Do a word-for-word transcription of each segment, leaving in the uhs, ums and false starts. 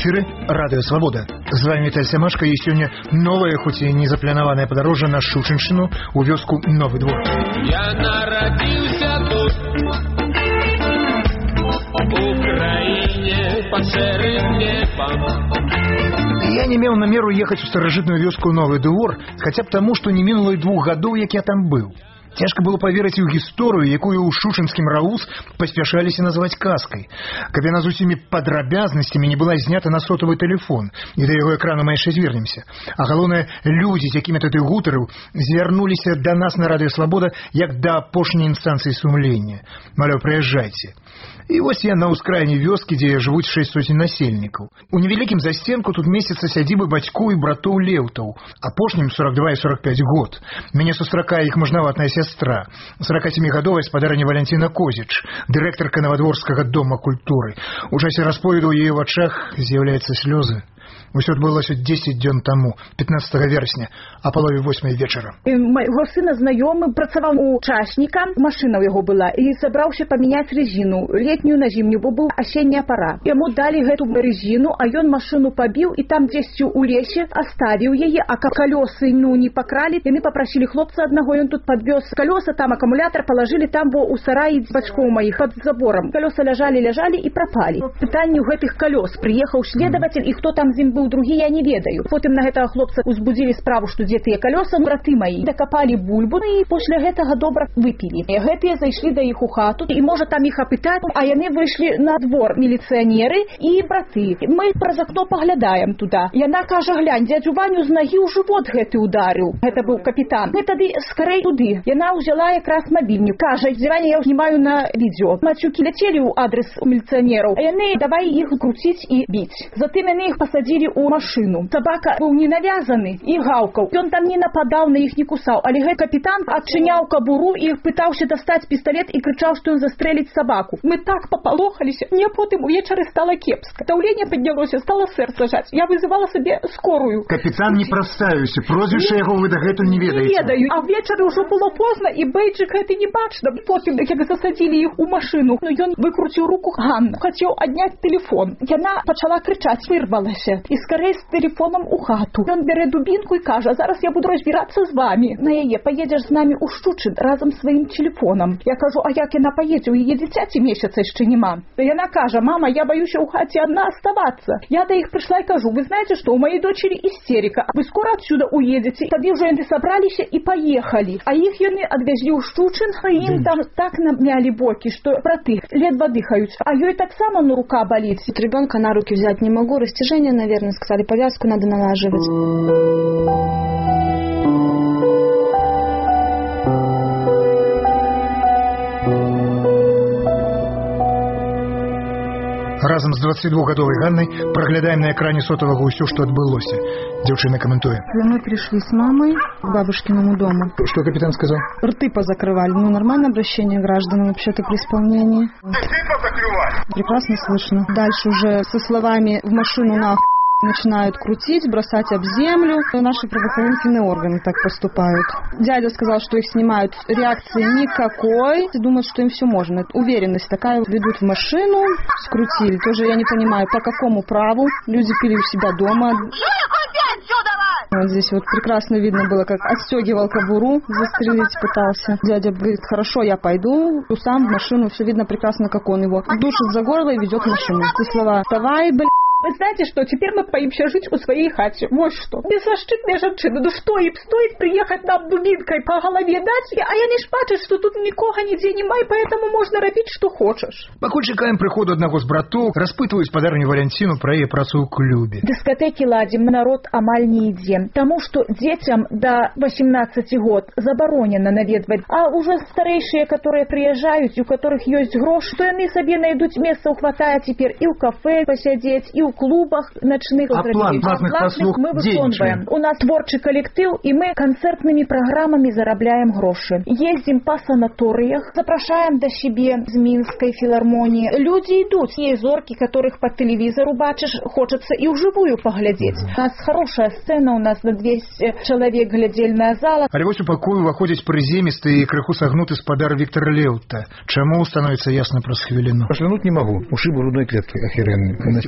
эфиры радио «Свобода». З вами Віталь Сямашка, і сёння новае, хоць і незапланаванае падарожжа на Шучыншчыну у вёску Новы двор. Я нарадзіўся тут, у краіне пад шэрым небам. Я не меў намеру ехаць у старажытную вёску Новы двор, хаця б таму, што не мінула і двух гадоў, як я там быў. Цяжка было паверыць у гісторыю, якую ў шучынскім раус паспяшаліся назваць казкай. Каб яна з усімі падрабязнасцямі не была знята на сотавы тэлефон, і да яго экрану мы яшчэ звернемся. А галоўнае, людзі, з якімі ты гутарыў, звярнуліся да нас на радыё «Свабода» як да апошняй інстанцыі сумлення. Маляў, прыязджайце. І вось я на ўскраіне вёскі, дзе жывуць шэсць соцень насельнікаў. У невялікім застенку тут месяца сядзібы бацькоў і братоў Леўтаў. Апошнім сорок два і сорок пяць год. Мяне сустракае іх мужнаватная сястра, сорокасемігадовая спадарыня Валянціна Козіч, дырэктарка Навадворскага дома культуры. У часе расповеду ў яе вачах з'яўляюцца слёзы. Усё адбылося дзесяць дзён таму, пятнадцатага верасня, а палове восьмай вечара. Майго сына знаёмы працаваў учасніка, машына ў яго была, і сабраўся памяняць рэзіну, летнюю на зімнюю, бо быў асенняя пара. Яму далі гэту рэзіну, а ён машыну пабіў і там дзесьці ў лесе аставіў яе, а калёсы ну не пакралі. Яны папрасілі хлопца аднаго, ён тут падвёз калёса, там акумулятар палажылі там, бо ў сараі бацькоў маіх пад заборам. Калёса ляжалі, ляжалі і прапалі. Пытанне ў гэтых калёс. Прыехаў следавацель, і хто там з ім быў другі, я не ведаю. Потым на гэтага хлопца узбудзілі справу, што дзе тыя калёсы, браты маі. Дакапалі бульбу і пасля гэтага добра выпілі. І гэтыя зайшлі да іх у хату, і можа там іх апытаць, а яны выйшлі на двор, міліцыянеры і браты. Мы праз акно паглядаем туда. Яна кажа: глянь, дзядзю Ваню з нагі ў жывот гэты ударыў. Гэта быў капітан. Мы тады скарэй туды. Яна ўзяла якраз мабільнік. Кажа: дзіваня, я знімаю на відео. Мацюкі ляцелі ў адрес міліцыянераў, а яны давай іх круціць і біць. Затым яны іх пасадзілі у машыну. Сабака быў не навязаны і гаўкаў. Ён там не нападаў, на іх не кусаў, але гэты капітан адчыняў кабуру і пытаўся дастаць пісталет і крычаў, што ён застрэліць сабаку. Мы так папалохаліся. Мне потым увечары стала кепска. Даўленне паднялося, стала сэрца жаць. Я вызывала сабе скорую. Капітан не прадставіўся, прозвішча яго вы дагэтуль не ведаеце. Не ведаю. А ўвечары ўжо было позна, і бэйджык гэты не бачна. Потым, як засадзілі іх у машыну, но ён выкруціў руку Ганну, хацеў адняць тэлефон. Яна пачала крычаць, вырвалася. І скорей з тэлефоном у хату. Ён бярэ дубінку і кажа: зараз я буду разбірацца з вами. На яе: паедзеш з намі ў Шчучын разам з сваім тэлефонам. Я кажу: а як яна паедзе? У яе дзіцяці месяца яшчэ няма. Яна кажа: мама, я баюся ў хаце адна аставацца. Я да іх прыйшла і кажу: вы знаете, што у маёй дочери істерика. Вы скоро отсюда уедете. Тады ўжо яны сабраліся і паехалі. А іх яны адвезлі ў Шчучын, а ім там так намялі бокі, што браты ледва дыхаюць. А ёй таксама ну рука болит. Ребенка на руки взять не могу, растяжение, наверное, сказали, повязку надо налаживать. Разам з дваццацідвухгадовай Ганнай праглядаем на экране сотавага ўсё, што адбылося. Дзяўчына каментуе. Мы пришли с мамой к бабушкиному дому. Что капитан сказал? Рты позакрывали. Ну, нормальное обращение граждан вообще-то при исполнении. Рты позакрывали? Прекрасно слышно. Дальше уже со словами «в машину нахуй» начинают крутить, бросать об землю. Наши правоохранительные органы так поступают. Дядя сказал, что их снимают. Реакции никакой. Думают, что им все можно. Уверенность такая. Ведут в машину, скрутили. Тоже я не понимаю, по какому праву. Люди пили у себя дома. Вот здесь вот прекрасно видно было, как отстегивал кобуру, застрелить пытался. Дядя говорит: хорошо, я пойду. Сам в машину, все видно прекрасно, как он его душит за горло и ведет в машину. Эти слова: вставай, блядь. Вы знаете что, теперь мы боимся жить у своей хате. Вот что. Беззащитная женщина. Ну что им стоит приехать нам дубинкой по голове дать? А я не ж бачу, что тут никого нигде нема, и поэтому можно робить, что хочешь. Пакуль чекаем прыходу аднаго з братоў, распытваюць спадарню Валянціну пра яе працу ў клубе. Дыскатэкі ладзім, народ амаль не ідзе. Таму што дзецям да восемнадцати год забаронена наведваць. А уже старэйшыя, которые прыязджаюць, у которых ёсць грош, то яны сабе найдуць месца, хватае цяпер і ў кафе пасядзець, і ў клубах ночных. А план платных паслуг мы выконваем. У нас творчы калектыў, і мы канцэртнымі праграмамі зарабляем грошы. Ездзім па санаторыях, запрашаем да сябе з мінскай філармоніі. Людзі ідуць. Є зоркі, которых по тэлевізору бачыш, хочацца і ўжывую паглядзець. У нас хорошая сцэна, у нас на двести чалавек глядзельная зала. Але вось у пакою выходзіць прыземісты і крыху сагнуты спадар Віктор Леўта. Чаму становіцца ясна праз хвіліну? Пашлянуць не магу. Ушиб грудной клетки охеренный. На спине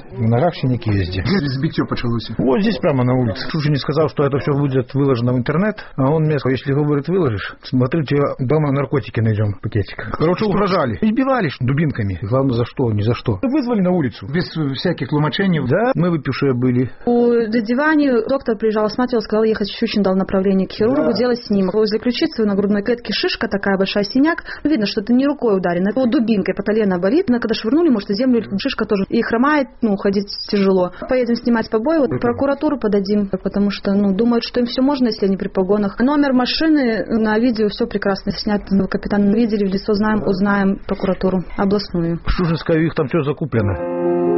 В ногах синяки везде. Где сбитье почалось? Вот здесь прямо на улице. Шушин не сказал, что это все будет выложено в интернет, а он мне сказал, если, говорит, выложишь, смотри, тебе дома наркотики найдем, пакетик. Короче, угрожали. Избивали дубинками. Главное, за что? Ни за что. Вызвали на улицу. Без всяких ломачений? Да, мы выпившие были. У диване доктор приезжал, осматривал, сказал ехать в Щучин, дал направление к хирургу, да. Делать снимок. Возле ключицы на грудной клетке шишка такая большая, синяк. Видно, что это не рукой ударено, это вот дубинкой по колено болит. Но когда швырнули, может, и землю, шишка тоже. И хромает, ну, ходить тяжело. Поедем снимать побои, вот, прокуратуру подадим, потому что, ну, думают, что им все можно, если они при погонах. Номер машины на видео все прекрасно снят. Капитан видели, в лицо знаем, узнаем прокуратуру областную. Шушинская, их там все закуплено.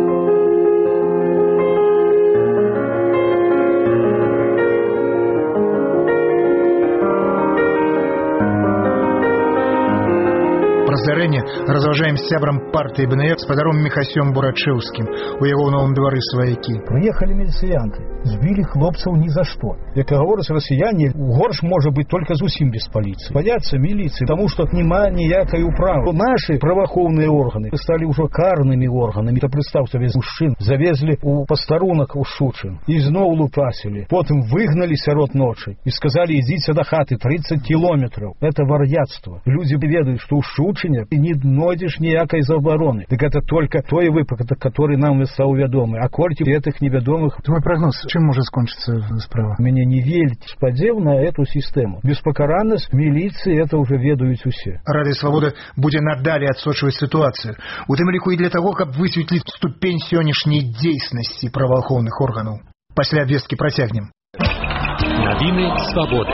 Пра здарэнне разважаем з сябрам партыі БНР спадаром Міхасём Бурачэўскім. У яго ў новым двары сваякі. Приехали милициянты, сбили хлопцев ни за что. Как говорят россияне, горш может быть только зусім без полиции. Боятся милиции, потому что нема ніякой управы. Наши правоохранные органы стали уже карными органами. Это представьте, весь мужчин завезли у постарунок у Шучин, и знову лупасили. Потом выгнали сирот ночи и сказали, идите до хаты тридцать километров. Это вар'яцтво. Люди ведают, что у Шучин и не нойдешь ніякой забороны. Так это только той выпадок, который нам стал ведомый. А корти этих неведомых... Твой прогноз, чем может кончиться справа? Мне не верить спадзев на эту систему. Беспокаранность милиции это уже ведают все. Радио Свобода будет надалее отсочивать ситуацию. У тым ліку и для того, как высветлить ступень сегодняшней действенности правоохранных органов. После обвестки протягнем. Новины Свободы.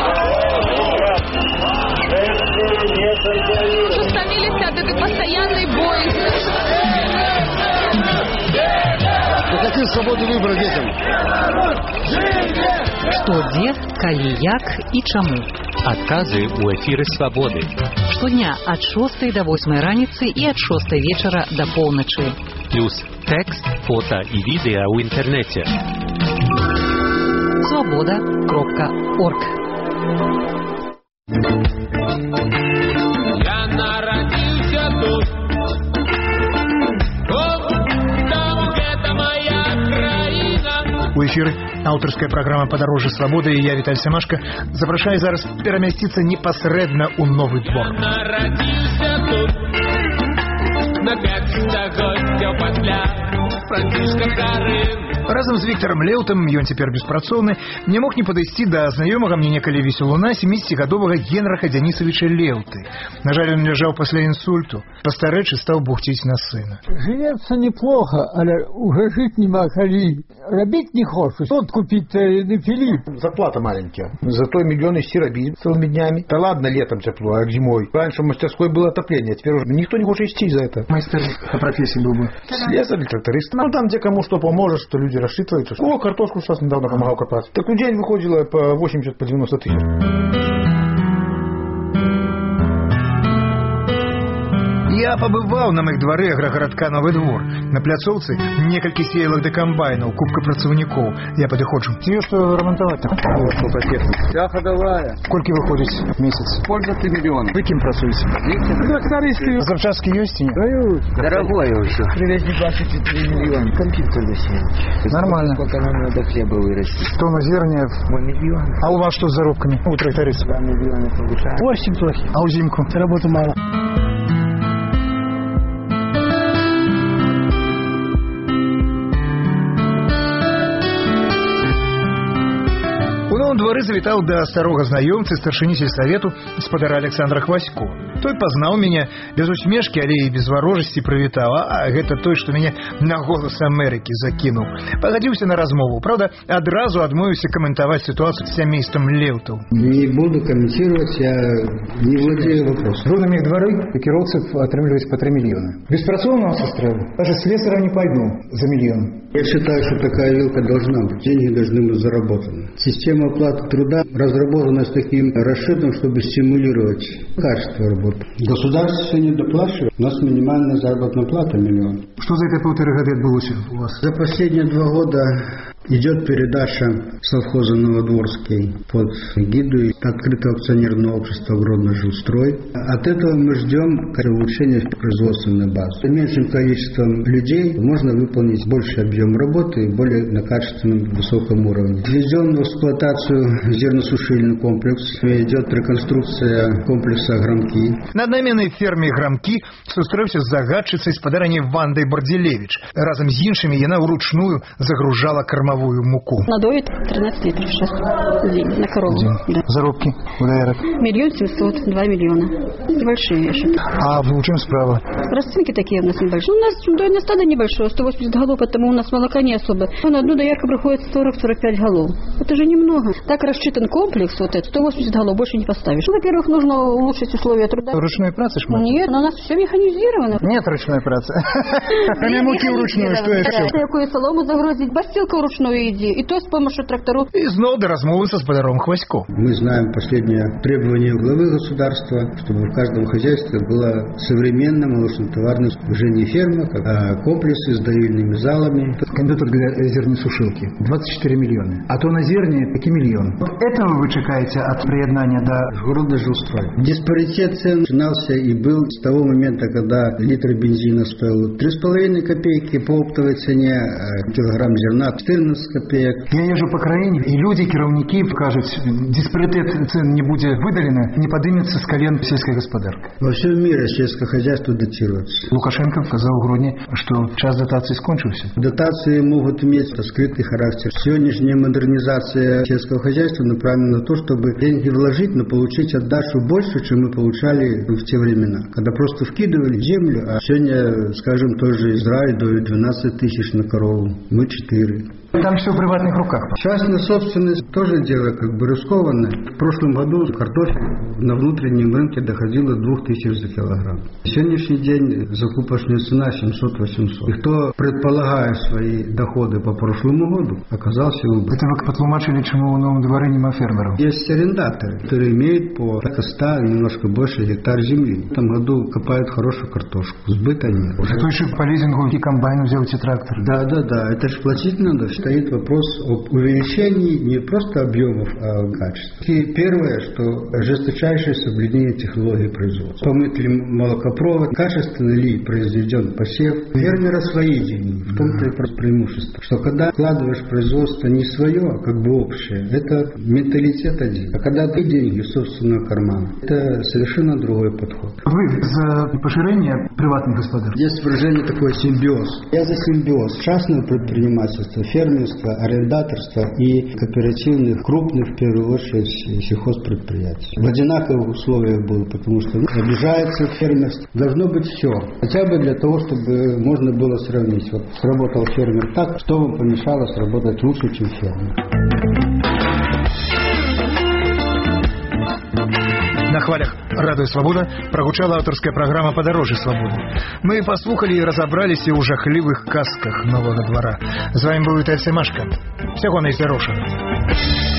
Ужесточились от этой постоянной бойни. Какие свободы выбора детям? Што, дзе, калі, як і чаму. Адказы ў эфіры Свабоды. Штодня ад шостай да восьмай раніцы і ад шостай вечара да поўначы. Плюс тэкст, фота і відэа ў інтэрнэце. свобода кропка орг. Я народился тут. У эфіры аўтарская праграма «Падарожжа свабоды» і я, Віталь Сямашка, запрашаю зараз перамясціцца непасрэдна ў новы двор. Народился тут. На пять стагоддзяў пасля Францішка Карын. Разам з Віктарам Леўтам, ён цяпер беспрацоўны, не мог не падысці да знаёмага мне некалі весялуна семидесятигадовага Генраха Дзянісавіча Леўты. На жаль, он ляжаў пасля інсульту. Пастарэчы стаў бухціць на сына. Живется неплохо, але уже жить нема коли. Робить не хочешь. Вот купить-то на Филипп. Зарплата маленькая. Зато миллион ищи робить целыми днями. Да ладно, летом тепло, а зимой. Раньше в мастерской было отопление, теперь уже никто не хочет идти за это. Майстер по профессии был бы. Слесарь, тракторист. Ну там, где кому что поможет, что люди рассчитываются. О, картошку сейчас недавно помогал копать. Так в день выходило по восемьдесят, по девяносто тысяч. Я побывал на моих дворе агрогородка Новый двор. На пляцоўцы некалькі сеялак да камбайнаў, купка працаўнікоў. Я падыходжу. Тебе что ремонтовать-то? Что-то техника. Вся ходовая. Сколько выходит в месяц? Польза три миллиона. Вы кем працуете? Трактористы. Запчастки есть? Дают. Дорогое все. Привезли двадцать три миллиона. Компьютер досеял. Нормально. Сколько нам надо хлеба вырастить? Тонна зерня. Миллион. А у вас что с зарубками? У трактористов? Два миллиона получаем. Очень плохи. А у зимку? Работы мало. У новом дворы завітаў да старога знаёмцы старшыні сельсавету спадара Александра Хвасько. Той пазнаў мяне без усмешкі, але і без варожасці прывітаў. А гэта той, што мяне на голас Амерыкі закінуў. Пагадзіўся на размову. Правда, адразу адмовіўся каментаваць ситуацию с сямейством Леўтаў. Не буду комментировать, я не владею вопросом. Трудно их дворы кіроўцев отрымліваць по три миллиона. Беспрацоўного состава. Даже слесаря не пойду за миллион. Я считаю, что такая вилка должна быть. Деньги должны быть заработаны. Система оплаты труда разработана с таким расчетом, чтобы стимулировать качество работы. Государство не доплачивает. У нас минимальная заработная плата миллион. Что за это полторы года отбылось у вас? За последние два года Идет передача совхоза Новодворский под эгидой открытого акционерного общества «Гродно-Жилстрой». От этого мы ждем улучшения производственной базы. С меньшим количеством людей можно выполнить больший объем работы и более на качественном высоком уровне. Введен в эксплуатацию зерносушильный комплекс. Идет реконструкция комплекса «Грамки». На одноименной ферме «Грамки» сустрэўся з загадчыцай спадарняй Вандай Бардзілевіч. Разом з іншымі яна ўручную загружала кормовую муку. Надоит тринадцать литров сейчас в день на корову. Да. Заробки в ДР? Миллион семьсот, два миллиона. Небольшие, я считаю. А в чем справа? Расценки такие у нас небольшие. У нас дойное стадо небольшое, сто восемьдесят голов, поэтому у нас молока не особо. На одну доярку приходится сорок-сорок пять голов. Это же немного. Так рассчитан комплекс, вот этот, сто восемьдесят голов, больше не поставишь. Ну, во-первых, нужно улучшить условия труда. Ручной працы шмат? Нет, но у нас все механизировано. Нет ручной працы. Кроме муки вручную, что еще? Такую солому загрузить, бастилка вручную иди, и то с помощью тракторов. И снова до размовы со сподаром Хвосько. Мы знаем последнее требование главы государства, чтобы в каждом хозяйстве была современная молочно-товарная уже не ферма, а комплексы с доильными залами. Кондитер для зернесушилки двадцать четыре миллиона. А то на зерне таки миллион. Этого вы чекаете от приеднания до Гродно-Жилстрой. Диспаритет цен начинался и был с того момента, когда литр бензина стоил три с половиной копейки по оптовой цене, а килограмм зерна четырнадцать копеек. Я езжу по краине, и люди, кіраўнікі кажут, диспаритет цен не будет выдалено, не поднимется с колен сельская господарка. Во всем мире сельское хозяйство датируется. Лукашенко сказал в Гродне, что час дотации скончился. Дотации могут иметь скрытый характер. Сегодняшняя модернизация сельского хозяйства направлена на то, чтобы деньги вложить, но получить отдачу больше, чем мы получали в те времена, когда просто вкидывали землю, а сегодня, скажем, тоже Израиль дает двенадцать тысяч на корову, мы четыре. Там все в приватных руках. Частная собственность тоже дело как бы рискованное. В прошлом году картофель на внутреннем рынке доходила до двух тысяч за килограмм. Сегодняшний день закупочная цена семьсот-восемьсот. И кто, предполагая свои доходы по прошлому году, оказался в убытке. Это вы потлумачили, чему в новом дворе нема фермеров? Есть арендаторы, которые имеют по ста, немножко больше гектар земли. В этом году копают хорошую картошку. Сбыта нет. Зато еще по лизингу и комбайну взяли трактор. Да, да, да. Это же платить надо. Стоит вопрос об увеличении не просто объемов, а качества. И первое, что жесточайшее соблюдение технологии производства. Помыт ли молокопровод, качественно ли произведен посев. Фермера свои деньги. В том-то и преимущество. Что когда вкладываешь в производство не свое, а как бы общее, это менталитет один. А когда ты деньги в собственного кармана, это совершенно другой подход. Вы за поширение приватных господарств? Есть выражение такое симбиоз. Я за симбиоз частного предпринимательства, фермерства, арендаторства и кооперативных, крупных, в первую очередь, сельхозпредприятий. В одинаковых условиях было, потому что ну, обижается фермерство. Должно быть все. Хотя бы для того, чтобы можно было сравнить. Вот сработал фермер так, что вам помешало сработать лучше, чем фермер. На хвалях «Радыё Свабода» прагучала аўтарская праграма «Падарожжы свабоды». Мы паслухалі і разабраліся ў жахлівых казках новага двара. З вами быў Віталь Семашка. Всяго найдорожшего.